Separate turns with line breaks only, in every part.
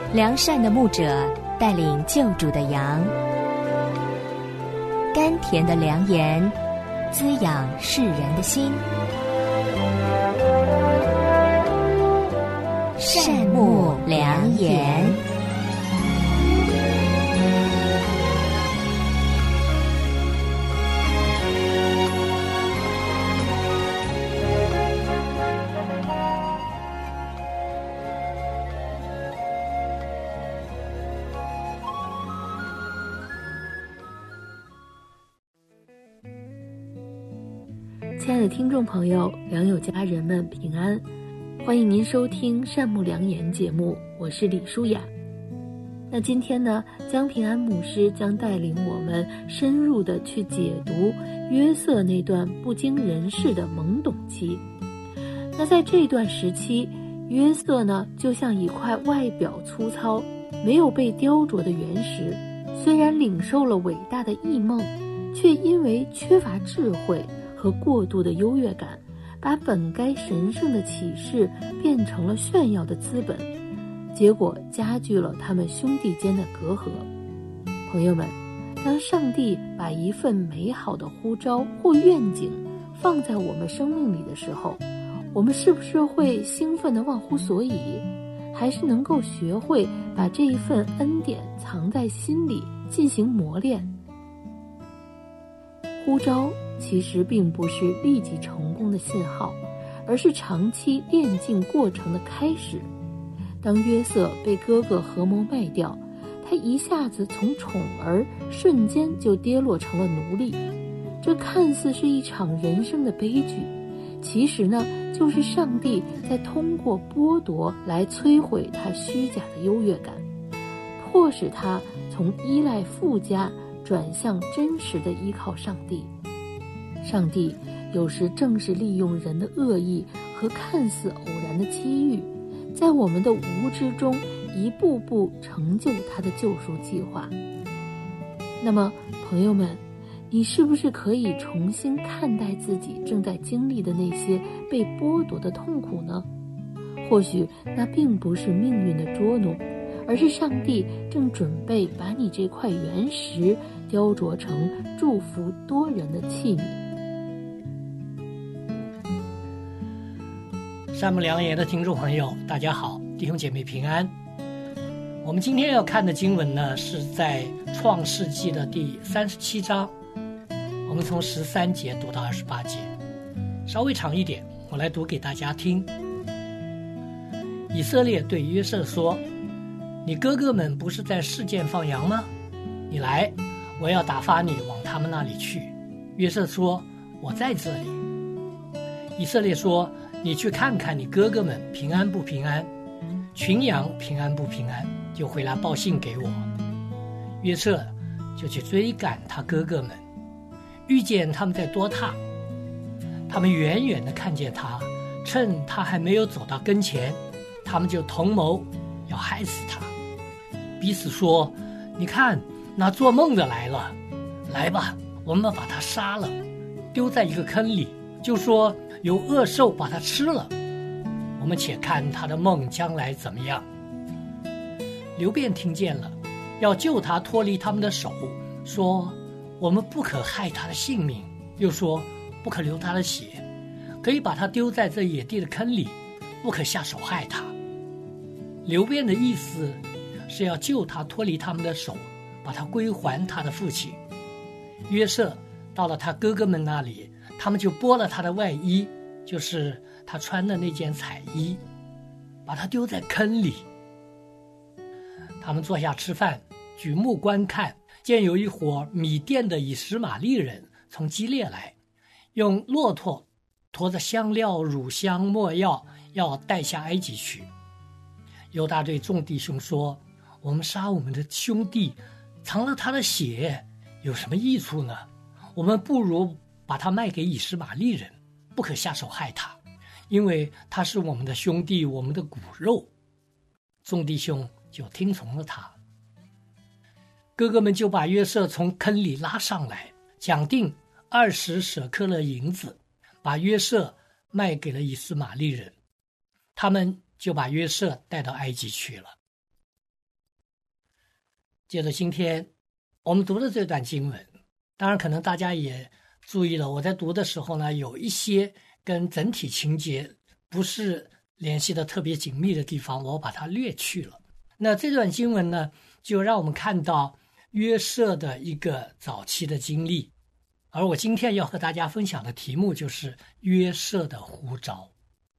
良善的牧者带领救主的羊，甘甜的良言滋养世人的心。善牧良言。
亲爱的听众朋友，良友家人们平安，欢迎您收听善牧良言节目，我是李舒雅。那今天呢，江平安牧师将带领我们深入的去解读约瑟那段不经人事的懵懂期。那在这段时期，约瑟呢就像一块外表粗糙没有被雕琢的原石，虽然领受了伟大的异梦，却因为缺乏智慧和过度的优越感，把本该神圣的启示变成了炫耀的资本，结果加剧了他们兄弟间的隔阂。朋友们，当上帝把一份美好的呼召或愿景放在我们生命里的时候，我们是不是会兴奋地忘乎所以，还是能够学会把这一份恩典藏在心里进行磨练？呼召其实并不是立即成功的信号，而是长期练进过程的开始。当约瑟被哥哥合谋卖掉，他一下子从宠儿瞬间就跌落成了奴隶。这看似是一场人生的悲剧，其实呢，就是上帝在通过剥夺来摧毁他虚假的优越感，迫使他从依赖附加转向真实的依靠上帝。上帝有时正是利用人的恶意和看似偶然的机遇，在我们的无知中一步步成就他的救赎计划。那么朋友们，你是不是可以重新看待自己正在经历的那些被剥夺的痛苦呢？或许那并不是命运的捉弄，而是上帝正准备把你这块原石雕琢成祝福多人的器皿。
善牧良言的听众朋友，大家好，弟兄姐妹平安。我们今天要看的经文呢，是在创世纪的第37章，我们从13节读到28节，稍微长一点，我来读给大家听。以色列对约瑟说，你哥哥们不是在示剑放羊吗？你来，我要打发你往他们那里去。约瑟说，我在这里。以色列说，你去看看你哥哥们平安不平安，群羊平安不平安，就回来报信给我。约瑟就去追赶他哥哥们，遇见他们在多塔，他们远远地看见他，趁他还没有走到跟前，他们就同谋要害死他，彼此说，你看那做梦的来了，来吧，我们把他杀了，丢在一个坑里，就说有恶兽把他吃了，我们且看他的梦将来怎么样。流便听见了，要救他脱离他们的手，说我们不可害他的性命，又说不可流他的血，可以把他丢在这野地的坑里，不可下手害他。流便的意思是要救他脱离他们的手，把他归还他的父亲。约瑟到了他哥哥们那里，他们就剥了他的外衣，就是他穿的那件彩衣，把他丢在坑里。他们坐下吃饭，举目观看，见有一伙米甸的以实玛利人从基列来，用骆驼驮着香料、乳香、没药，要带下埃及去。犹大对众弟兄说，我们杀我们的兄弟，藏了他的血，有什么益处呢？我们不如把他卖给以实玛利人，不可下手害他，因为他是我们的兄弟，我们的骨肉。众弟兄就听从了他。哥哥们就把约瑟从坑里拉上来，讲定20舍克勒银子，把约瑟卖给了以斯玛利人。他们就把约瑟带到埃及去了。 接着今天我们读的这段经文，当然可能大家也注意了，我在读的时候呢，有一些跟整体情节不是联系的特别紧密的地方，我把它略去了。那这段经文呢，就让我们看到约瑟的一个早期的经历，而我今天要和大家分享的题目就是约瑟的呼召。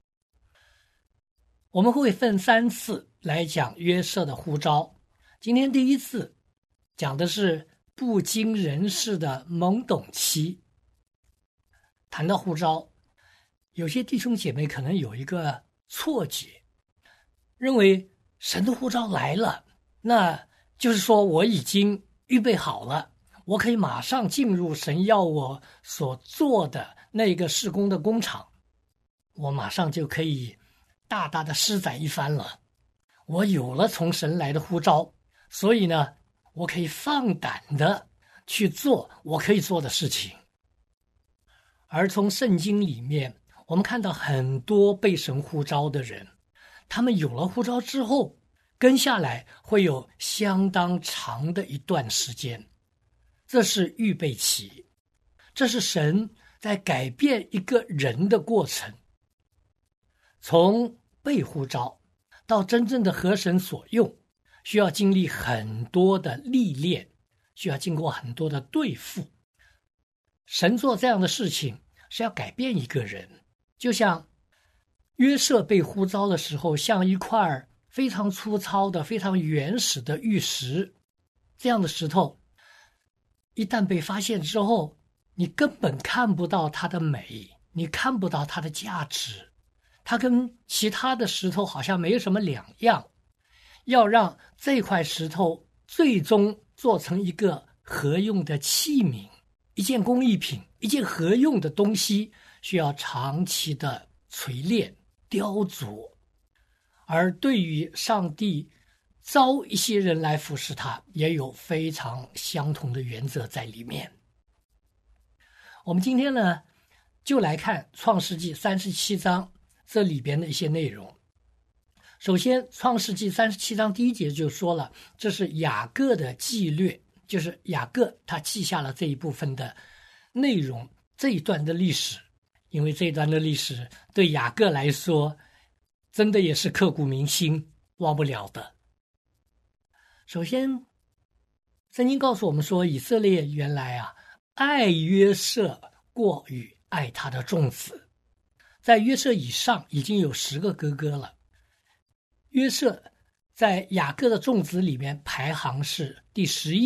我们会分3次来讲约瑟的呼召。今天第一次讲的是不经人事的懵懂期。谈到呼召，有些弟兄姐妹可能有一个错觉，认为神的呼召来了，那就是说我已经预备好了，我可以马上进入神要我所做的那个事工的工厂，我马上就可以大大的施展一番了。我有了从神来的呼召，所以呢，我可以放胆的去做我可以做的事情。而从圣经里面，我们看到很多被神呼召的人，他们有了呼召之后，跟下来会有相当长的一段时间，这是预备期，这是神在改变一个人的过程。从被呼召到真正的合神所用，需要经历很多的历练，需要经过很多的对付。神做这样的事情是要改变一个人，就像约瑟被呼召的时候，像一块非常粗糙的、非常原始的玉石，这样的石头一旦被发现之后，你根本看不到它的美，你看不到它的价值，它跟其他的石头好像没有什么两样。要让这块石头最终做成一个合用的器皿，一件工艺品，一件合用的东西，需要长期的锤炼雕琢。而对于上帝招一些人来服侍他，也有非常相同的原则在里面。我们今天呢，就来看创世纪37章这里边的一些内容。首先，创世纪37章第1节就说了，这是雅各的记略，就是雅各他记下了这一部分的内容，这一段的历史。因为这一段的历史对雅各来说真的也是刻骨铭心，忘不了的。首先，圣经告诉我们说，以色列原来爱约瑟过于爱他的众子，在约瑟以上已经有10个哥哥了。约瑟在雅各的众子里面排行是第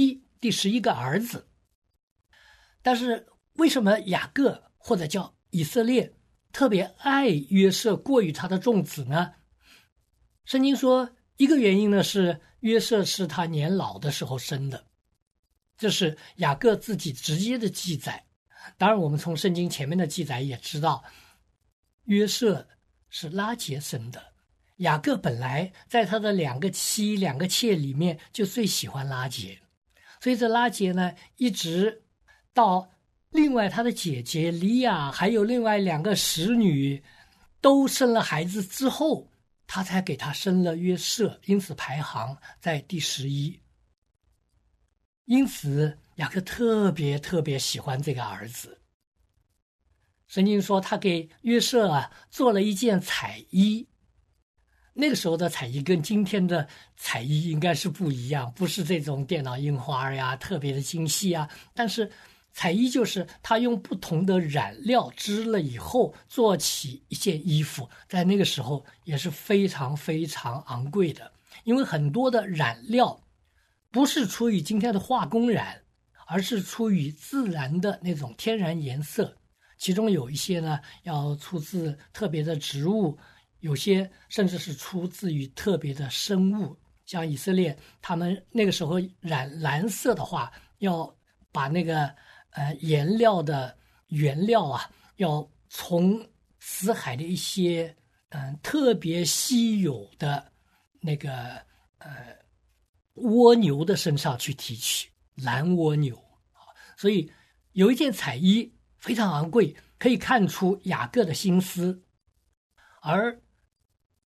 11个儿子。但是为什么雅各或者叫以色列特别爱约瑟过于他的众子呢？圣经说一个原因呢是约瑟是他年老的时候生的，这是雅各自己直接的记载。当然我们从圣经前面的记载也知道，约瑟是拉结生的。雅各本来在他的2个妻2个妾里面就最喜欢拉结，所以这拉结呢一直到另外他的姐姐利亚还有另外2个使女都生了孩子之后，他才给他生了约瑟，因此排行在第11。因此雅各特别喜欢这个儿子。圣经说他给约瑟做了一件彩衣，那个时候的彩衣跟今天的彩衣应该是不一样，不是这种电脑印花呀，特别的精细但是彩衣就是他用不同的染料织了以后做起一件衣服，在那个时候也是非常昂贵的。因为很多的染料不是出于今天的化工染，而是出于自然的那种天然颜色，其中有一些呢要出自特别的植物，有些甚至是出自于特别的生物。像以色列他们那个时候染蓝色的话，要把那个颜料的原料要从死海的一些特别稀有的那个蜗牛的身上去提取，蓝蜗牛。所以有一件彩衣非常昂贵，可以看出雅各的心思。而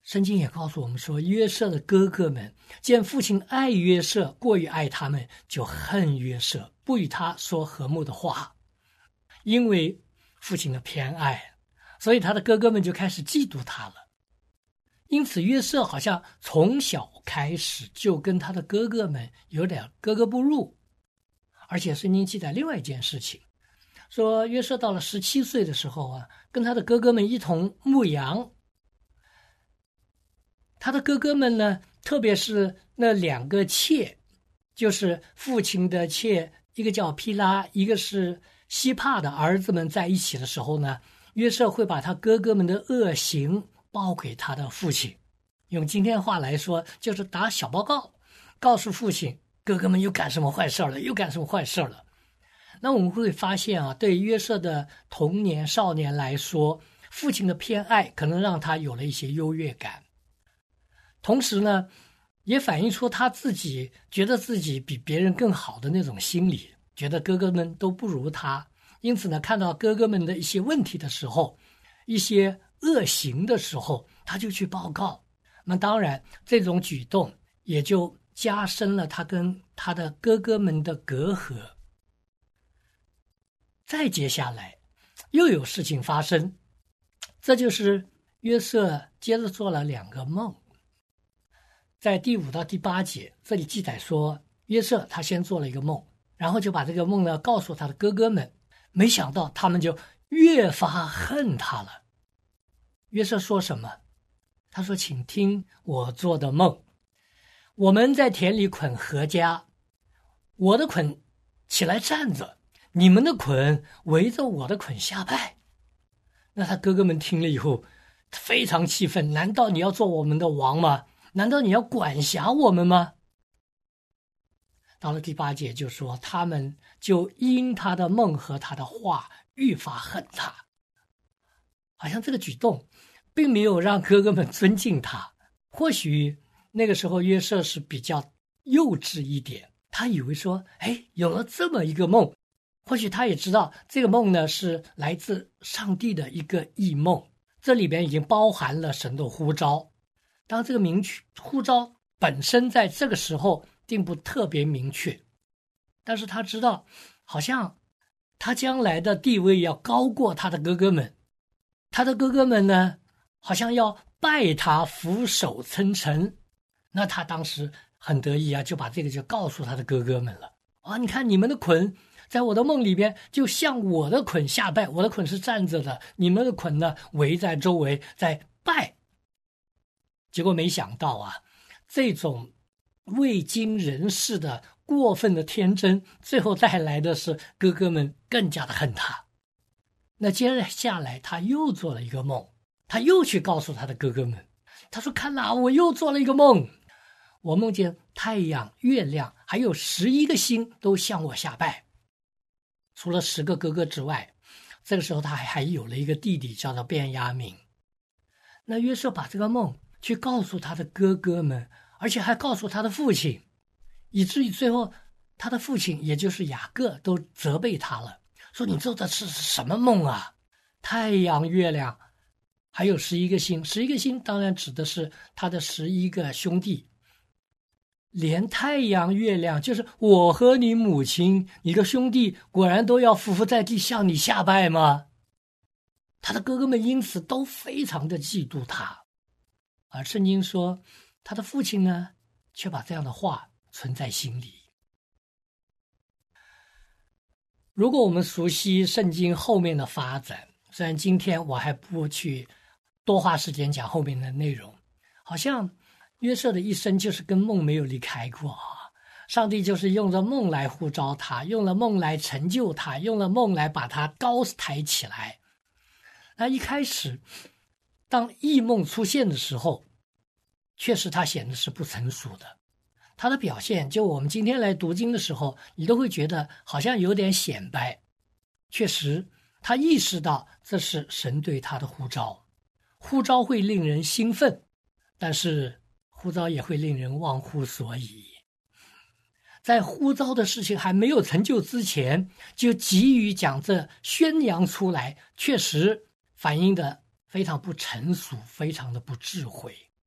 圣经也告诉我们说，约瑟的哥哥们见父亲爱约瑟，过于爱他们，就恨约瑟，不与他说和睦的话。因为父亲的偏爱，所以他的哥哥们就开始嫉妒他了。因此约瑟好像从小开始就跟他的哥哥们有点格格不入。而且圣经记载另外一件事情，说约瑟到了17岁的时候啊，跟他的哥哥们一同牧羊。他的哥哥们呢，特别是那2个妾，就是父亲的妾，一个叫毗拉，一个是西帕的儿子们在一起的时候呢，约瑟会把他哥哥们的恶行报给他的父亲。用今天话来说，就是打小报告，告诉父亲哥哥们又干什么坏事了，又干什么坏事了。那我们会发现啊，对约瑟的童年少年来说，父亲的偏爱可能让他有了一些优越感，同时呢也反映出他自己觉得自己比别人更好的那种心理，觉得哥哥们都不如他。因此呢，看到哥哥们的一些问题的时候，一些恶行的时候，他就去报告。那当然这种举动也就加深了他跟他的哥哥们的隔阂。再接下来又有事情发生，这就是约瑟接着做了2个梦。在第5到第8节，这里记载说，约瑟他先做了一个梦，然后就把这个梦呢告诉他的哥哥们，没想到他们就越发恨他了。约瑟说什么？他说，请听我做的梦。我们在田里捆禾稼，我的捆起来站着，你们的捆围着我的捆下拜。那他哥哥们听了以后非常气愤，难道你要做我们的王吗？难道你要管辖我们吗？到了第8节就说，他们就因他的梦和他的话愈发恨他。好像这个举动并没有让哥哥们尊敬他。或许那个时候约瑟是比较幼稚一点，他以为说，有了这么一个梦，或许他也知道这个梦呢是来自上帝的一个异梦，这里边已经包含了神的呼召。当这个呼召本身在这个时候并不特别明确，但是他知道好像他将来的地位要高过他的哥哥们，他的哥哥们呢好像要拜他俯首称臣。那他当时很得意啊，就把这个就告诉他的哥哥们了。你看你们的捆在我的梦里边就像我的捆下拜，我的捆是站着的，你们的捆呢围在周围在拜。结果没想到啊，这种未经人事的过分的天真，最后带来的是哥哥们更加的恨他。那接下来他又做了一个梦，他又去告诉他的哥哥们，他说，看哪，我又做了一个梦，我梦见太阳、月亮还有11个星都向我下拜。除了10个哥哥之外，这个时候他还有了一个弟弟叫做便雅悯。那约瑟把这个梦去告诉他的哥哥们，而且还告诉他的父亲，以至于最后他的父亲也就是雅各都责备他了，说你做的是什么梦啊？太阳、月亮还有11个星，11个星当然指的是他的11个兄弟，连太阳、月亮，就是我和你母亲、你的兄弟，果然都要匍匐在地向你下拜吗？他的哥哥们因此都非常的嫉妒他。而圣经说，他的父亲呢，却把这样的话存在心里。如果我们熟悉圣经后面的发展，虽然今天我还不去多花时间讲后面的内容，好像约瑟的一生就是跟梦没有离开过啊。上帝就是用着梦来呼召他，用了梦来成就他，用了梦来把他高抬起来。那一开始当异梦出现的时候，确实他显得是不成熟的。他的表现，就我们今天来读经的时候，你都会觉得好像有点显摆。确实他意识到这是神对他的呼召，呼召会令人兴奋，但是呼召也会令人忘乎所以。在呼召的事情还没有成就之前，就急于将这宣扬出来，确实反映的非常不成熟，非常的不智慧。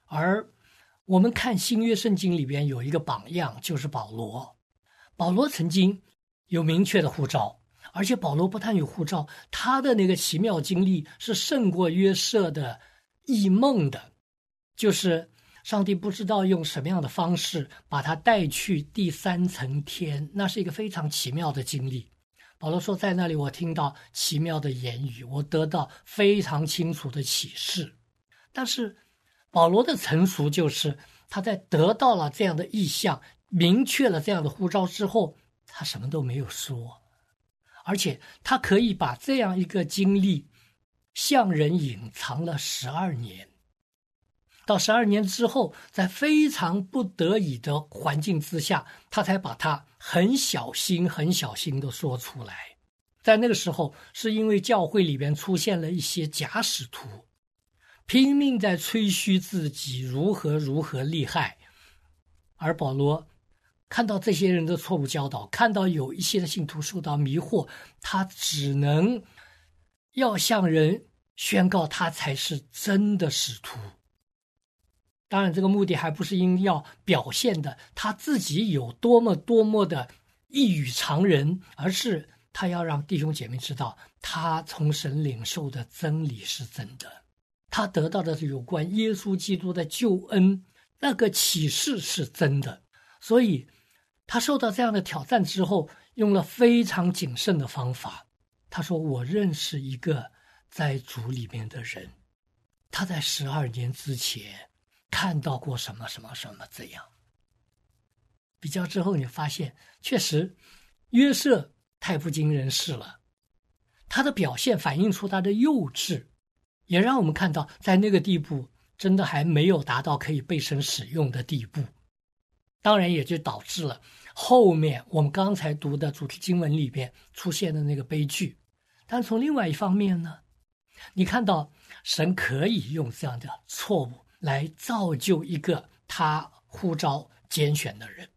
而我们看新约圣经里边有一个榜样，就是保罗。保罗曾经有明确的呼召，而且保罗不但有呼召，他的那个奇妙经历是胜过约瑟的异梦的，就是上帝不知道用什么样的方式把他带去第三层天，那是一个非常奇妙的经历。保罗说，在那里我听到奇妙的言语，我得到非常清楚的启示。但是保罗的成熟就是他在得到了这样的意象，明确了这样的呼召之后，他什么都没有说，而且他可以把这样一个经历向人隐藏了12年。到12年之后，在非常不得已的环境之下，他才把它很小心的说出来。在那个时候，是因为教会里边出现了一些假使徒，拼命在吹嘘自己如何厉害，而保罗看到这些人的错误教导，看到有一些的信徒受到迷惑，他只能要向人宣告他才是真的使徒。当然这个目的还不是因要表现的他自己有多么的异于常人，而是他要让弟兄姐妹知道他从神领受的真理是真的，他得到的有关耶稣基督的救恩那个启示是真的。所以他受到这样的挑战之后，用了非常谨慎的方法。他说，我认识一个在主里面的人，他在12年之前看到过什么这样。比较之后你发现，确实约瑟太不经人事了，他的表现反映出他的幼稚，也让我们看到在那个地步真的还没有达到可以被神使用的地步。当然也就导致了后面我们刚才读的主题经文里边出现的那个悲剧。但从另外一方面呢，你看到神可以用这样的错误来造就一个他呼召拣选的人。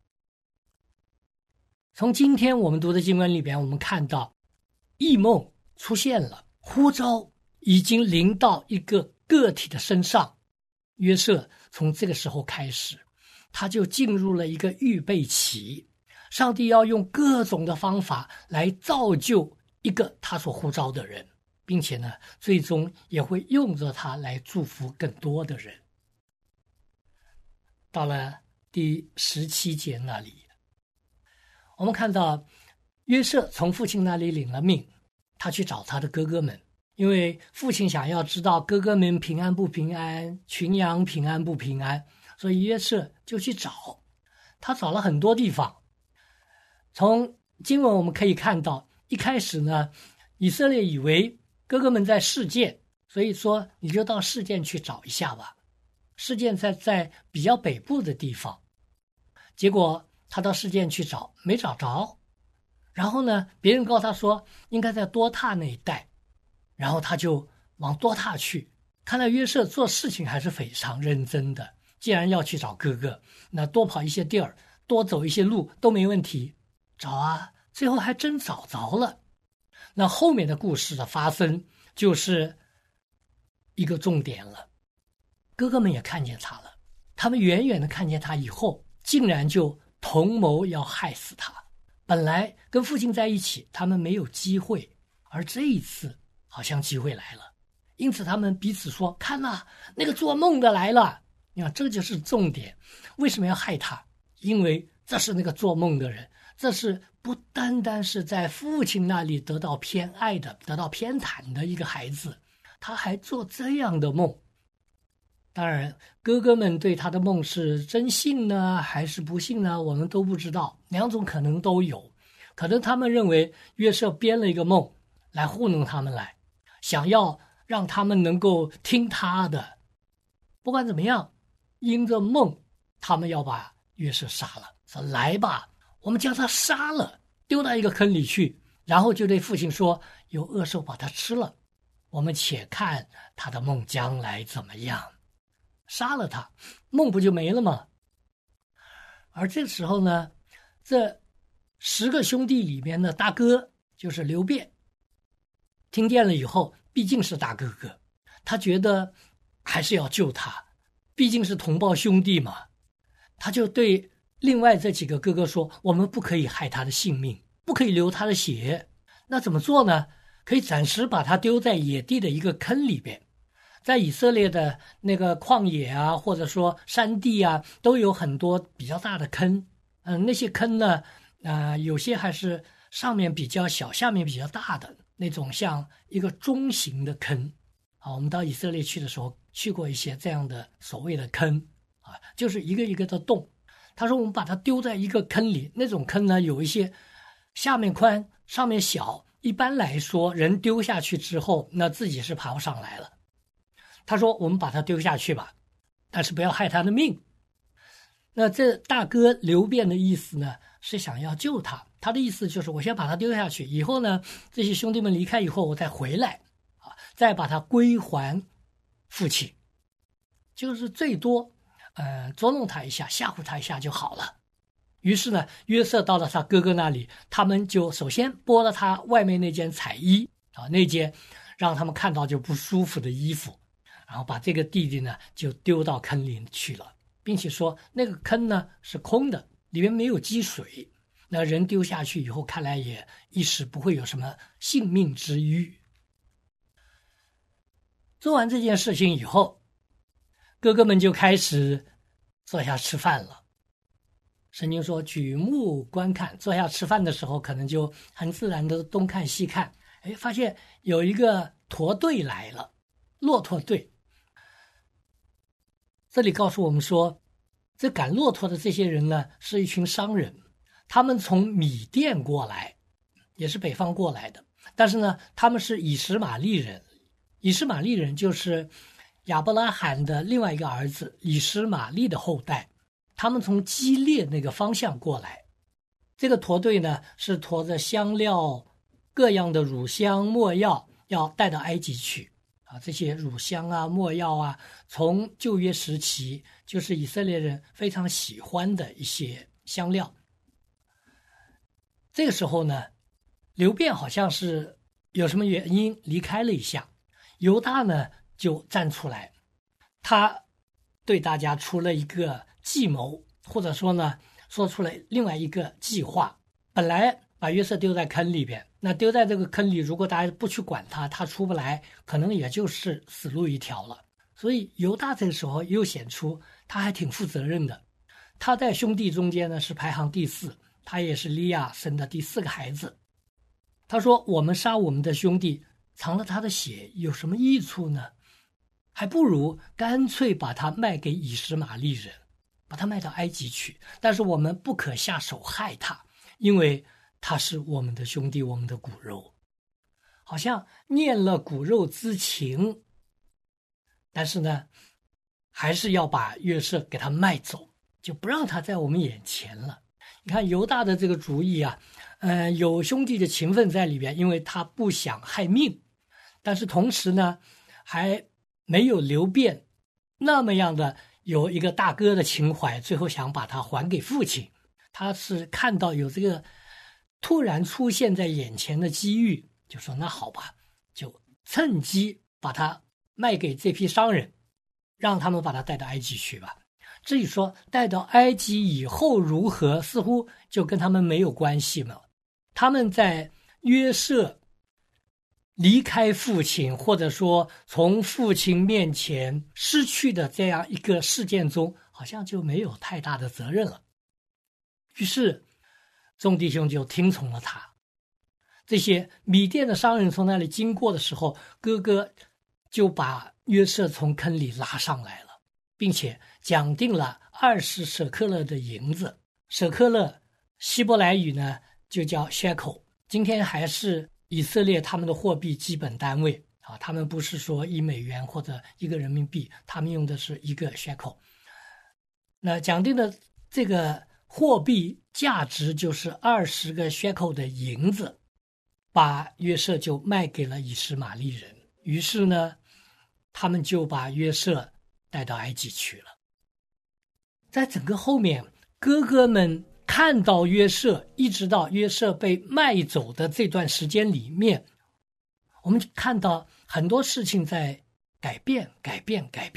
从今天我们读的经文里边，我们看到异梦出现了，呼召已经临到一个个体的身上。约瑟从这个时候开始，他就进入了一个预备期，上帝要用各种的方法来造就一个他所呼召的人，并且呢，最终也会用着他来祝福更多的人。到了第17节那里，我们看到约瑟从父亲那里领了命，他去找他的哥哥们，因为父亲想要知道哥哥们平安不平安，群羊平安不平安，所以约瑟就去找。他找了很多地方。从经文我们可以看到，一开始呢，以色列以为哥哥们在示剑，所以说你就到示剑去找一下吧。示剑在比较北部的地方，结果他到示剑去找，没找着。然后呢，别人告诉他说应该在多塔那一带，然后他就往多塔去。看来约瑟做事情还是非常认真的，既然要去找哥哥，那多跑一些地儿，多走一些路都没问题。找啊，最后还真找着了。那后面的故事的发生就是一个重点了。哥哥们也看见他了，他们远远的看见他以后，竟然就同谋要害死他。本来跟父亲在一起，他们没有机会，而这一次好像机会来了，因此他们彼此说，看哪，那个做梦的来了。你看，这就是重点。为什么要害他？因为这是那个做梦的人，这是不单单是在父亲那里得到偏爱的，得到偏袒的一个孩子，他还做这样的梦。当然哥哥们对他的梦是真信呢还是不信呢，我们都不知道，两种可能都有。可能他们认为约瑟编了一个梦来糊弄他们来，想要让他们能够听他的。不管怎么样，因着梦他们要把约瑟杀了，说来吧，我们将他杀了，丢到一个坑里去，然后就对父亲说，有恶兽把他吃了，我们且看他的梦将来怎么样。杀了他，梦不就没了吗？而这个时候呢，这10个兄弟里面的大哥就是刘辩，听见了以后，毕竟是大哥哥，他觉得还是要救他， 毕竟是同胞兄弟嘛，他就对另外这几个哥哥说，我们不可以害他的性命，不可以流他的血。那怎么做呢？可以暂时把他丢在野地的一个坑里边。在以色列的那个旷野啊，或者说山地啊，都有很多比较大的坑。那些坑呢，有些还是上面比较小，下面比较大的那种，像一个中型的坑。我们到以色列去的时候，去过一些这样的所谓的坑就是一个一个的洞。他说我们把它丢在一个坑里，那种坑呢，有一些下面宽，上面小。一般来说，人丢下去之后，那自己是爬不上来了。他说我们把它丢下去吧，但是不要害他的命。那这大哥刘辩的意思呢，是想要救他。他的意思就是我先把他丢下去，以后呢，这些兄弟们离开以后，我再回来再把他归还父亲，就是最多捉弄他一下，吓唬他一下就好了。于是呢，约瑟到了他哥哥那里，他们就首先剥了他外面那件彩衣那件让他们看到就不舒服的衣服，然后把这个弟弟呢就丢到坑里去了，并且说那个坑呢是空的，里面没有积水，那人丢下去以后看来也一时不会有什么性命之虞。做完这件事情以后，哥哥们就开始坐下吃饭了。圣经说举目观看，坐下吃饭的时候可能就很自然的东看西看，发现有一个驼队来了，骆驼队。这里告诉我们说，这赶骆驼的这些人呢，是一群商人，他们从米甸过来，也是北方过来的，但是呢，他们是以实玛利人。以实玛利人就是亚伯拉罕的另外一个儿子以实玛利的后代，他们从基列那个方向过来。这个驼队呢，是驮着香料、各样的乳香、没药，要带到埃及去这些乳香啊、没药啊，从旧约时期就是以色列人非常喜欢的一些香料。这个时候呢，刘辩好像是有什么原因离开了一下，犹大呢就站出来，他对大家出了一个计谋，或者说呢说出了另外一个计划。本来把约瑟丢在坑里边，那丢在这个坑里，如果大家不去管他，他出不来，可能也就是死路一条了。所以犹大这个时候又显出他还挺负责任的。他在兄弟中间呢是排行第4，他也是利亚生的第4个孩子。他说我们杀我们的兄弟，藏了他的血有什么益处呢？还不如干脆把他卖给以实玛利人，把他卖到埃及去。但是我们不可下手害他，因为他是我们的兄弟，我们的骨肉。好像念了骨肉之情，但是呢，还是要把约瑟给他卖走，就不让他在我们眼前了。你看犹大的这个主意啊，有兄弟的情分在里边，因为他不想害命，但是同时呢，还没有刘辩那么样的有一个大哥的情怀，最后想把他还给父亲。他是看到有这个突然出现在眼前的机遇，就说那好吧，就趁机把他卖给这批商人，让他们把他带到埃及去吧。至于说带到埃及以后如何，似乎就跟他们没有关系了。他们在约瑟离开父亲，或者说从父亲面前失去的这样一个事件中，好像就没有太大的责任了。于是众弟兄就听从了他。这些米甸的商人从那里经过的时候，哥哥就把约瑟从坑里拉上来了，并且讲定了20舍克勒的银子。舍克勒希伯来语呢就叫 shekel， 今天还是以色列他们的货币基本单位他们不是说1美元或者1个人民币，他们用的是1个 shekel。 那讲定的这个货币价值就是20个 shekel 的银子，把约瑟就卖给了以实玛利人。于是呢，他们就把约瑟带到埃及去了。在整个后面，哥哥们看到约瑟，一直到约瑟被卖走的这段时间里面，我们看到很多事情在改变。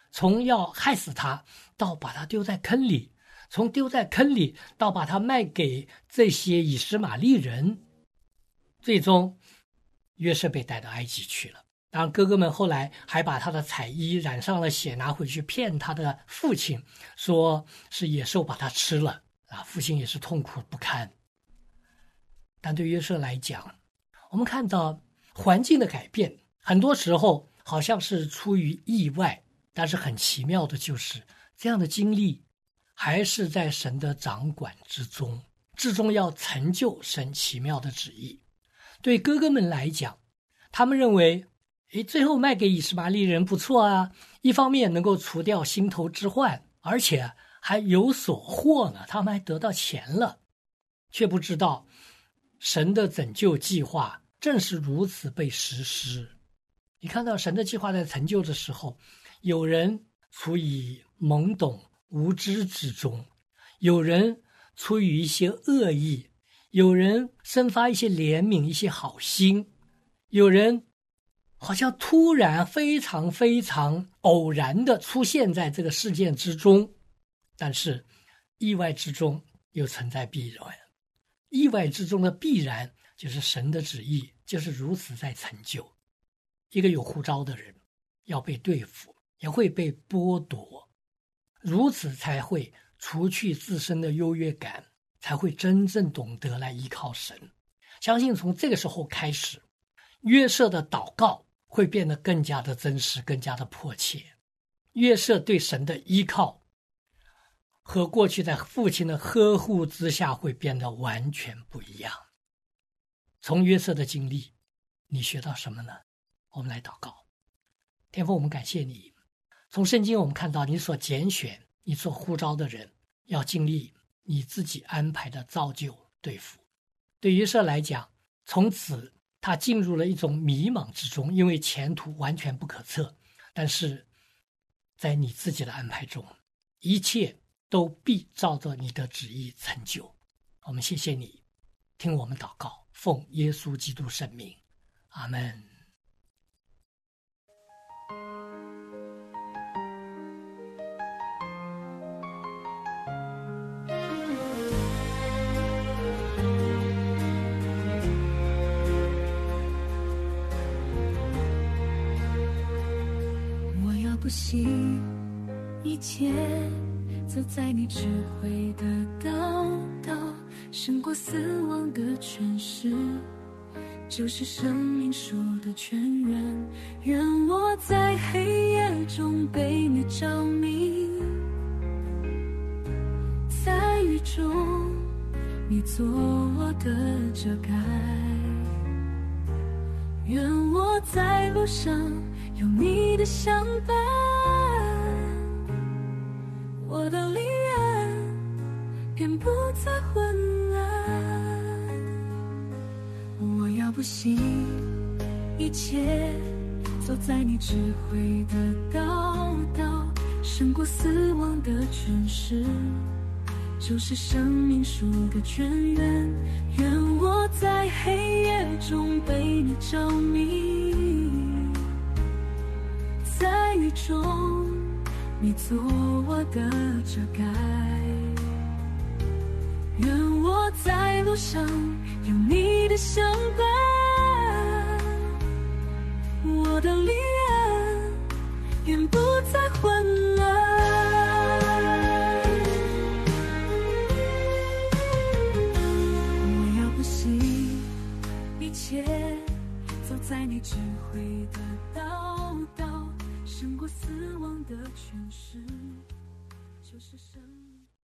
从要害死他到把他丢在坑里，从丢在坑里到把他卖给这些以实玛利人，最终约瑟被带到埃及去了。当然哥哥们后来还把他的彩衣染上了血，拿回去骗他的父亲，说是野兽把他吃了啊，父亲也是痛苦不堪。但对约瑟来讲，我们看到环境的改变很多时候好像是出于意外，但是很奇妙的就是这样的经历还是在神的掌管之中，至终要成就神奇妙的旨意。对哥哥们来讲，他们认为最后卖给以实玛利人不错啊，一方面能够除掉心头之患，而且还有所获呢，他们还得到钱了。却不知道神的拯救计划正是如此被实施。你看到神的计划在成就的时候，有人处于懵懂无知之中，有人出于一些恶意，有人生发一些怜悯一些好心，有人好像突然非常非常偶然的出现在这个事件之中。但是意外之中又存在必然，意外之中的必然就是神的旨意就是如此在成就。一个有呼召的人要被对付，也会被剥夺，如此才会除去自身的优越感，才会真正懂得来依靠神。相信从这个时候开始，约瑟的祷告会变得更加的真实，更加的迫切。约瑟对神的依靠和过去在父亲的呵护之下会变得完全不一样。从约瑟的经历，你学到什么呢？我们来祷告。天父，我们感谢你，从圣经我们看到你所拣选你所呼召的人要经历你自己安排的造就对付。对约瑟来讲，从此他进入了一种迷茫之中，因为前途完全不可测，但是在你自己的安排中，一切都必照着你的旨意成就。我们谢谢你，听我们祷告，奉耶稣基督圣名，阿们。
不惜一切，走在你智慧的道道，胜过死亡的权势，就是生命树的泉源。愿我在黑夜中被你照明，在雨中你做我的遮盖。愿我在路上有你的相伴，我的灵眼便不再昏暗。我要不惜一切，走在你智慧的道道，胜过死亡的权势，就是生命树的泉源。愿我在黑夜中被你照明，在雨中你做我的遮盖。愿我在路上有你的相伴，我的灵眼便不再昏暗。我要不惜一切，走在你智慧的道道，